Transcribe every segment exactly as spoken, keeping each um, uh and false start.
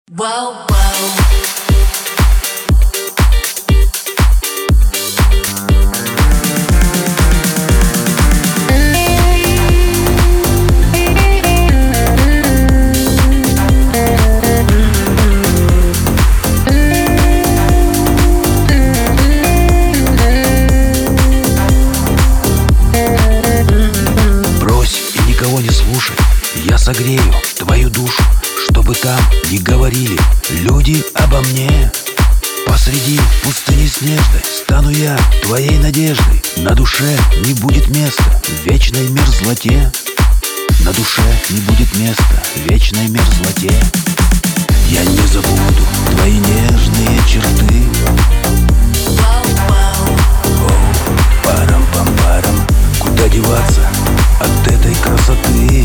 Wow, wow. Никого не слушай, я согрею твою душу, чтобы там не говорили люди обо мне. Посреди пустыни снежной стану я твоей надеждой. На душе не будет места в вечной мерзлоте. На душе не будет места в вечной мерзлоте. Я не забуду твои нежные черты. Парам-пам-парам, куда деваться от этой красоты?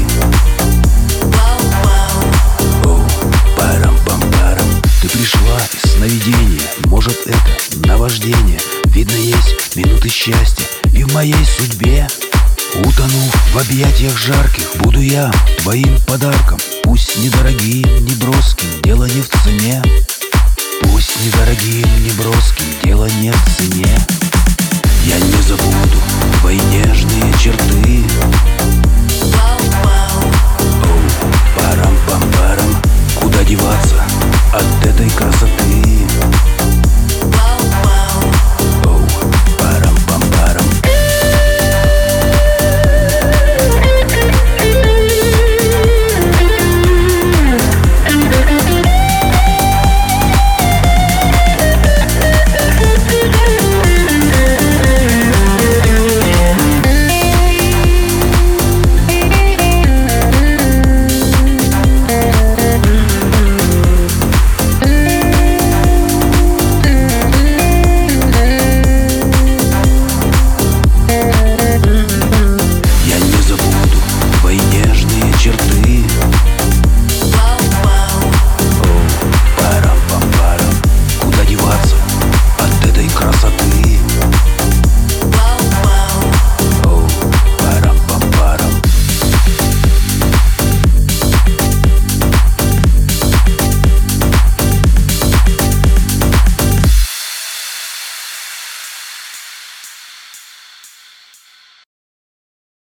Оу, парам-пам-парам. Ты пришла из сновидения, может это наваждение. Видно, есть минуты счастья и в моей судьбе. Утонув в объятиях жарких, буду я твоим подарком. Пусть недорогим, не броским, дело не в цене. Пусть недорогим, не броским, дело не в цене. Я не забуду твои нежные черты. Оу, парам-пам-парам, куда деваться от этой красоты?